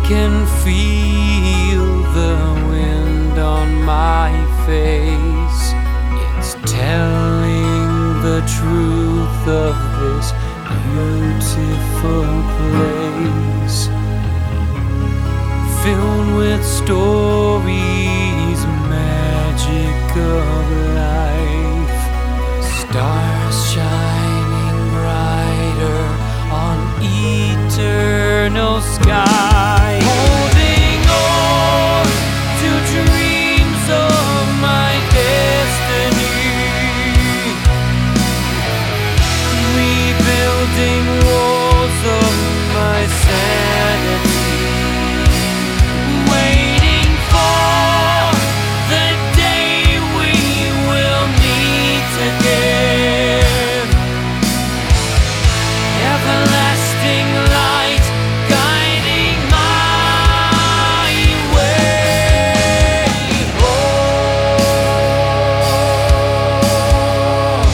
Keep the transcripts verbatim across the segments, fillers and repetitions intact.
can feel the wind on my face. It's telling the truth of this beautiful place, filled with stories, magic of life. Stars shining brighter on eternal sky, holding on to dreams of my destiny, rebuilding walls of my sanity, waiting for the day we will meet again. Everlasting light guiding my way. Oh,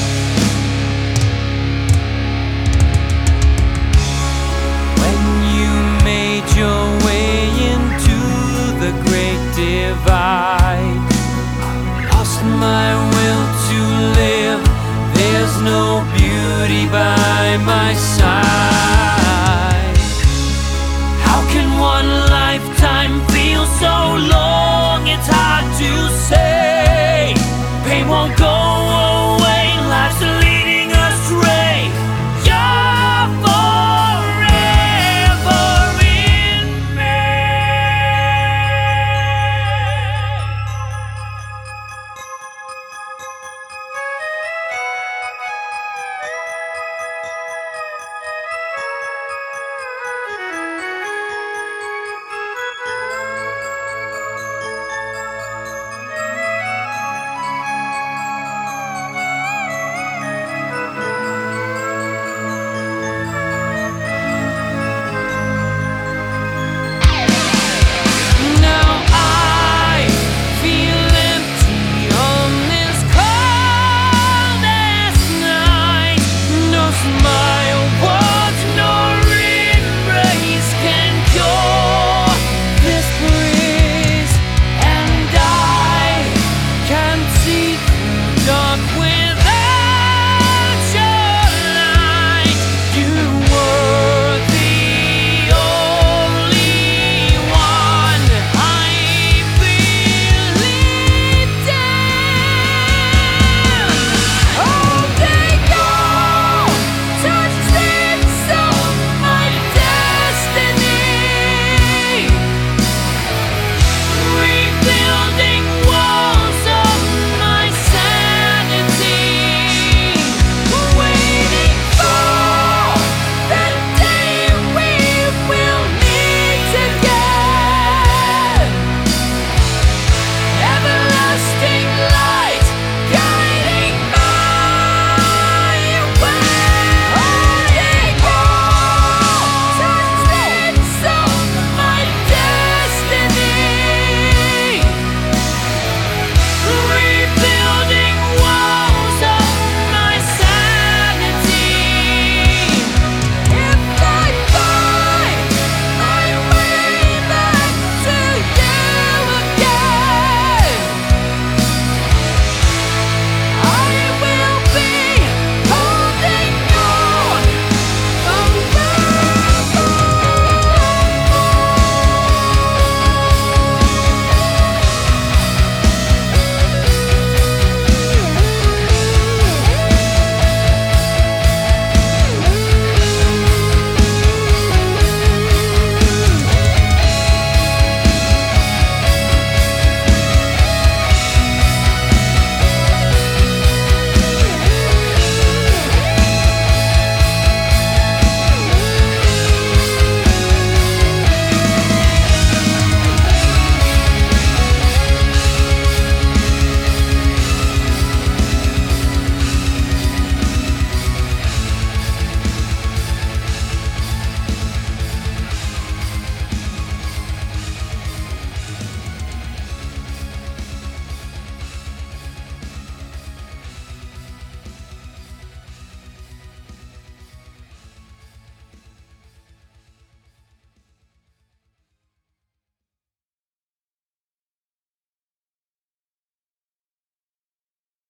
when you made your way into the great divide, I lost my will to live. There's no beauty by my side. How can one lifetime feel so long? It's hard to say. Pain won't go away.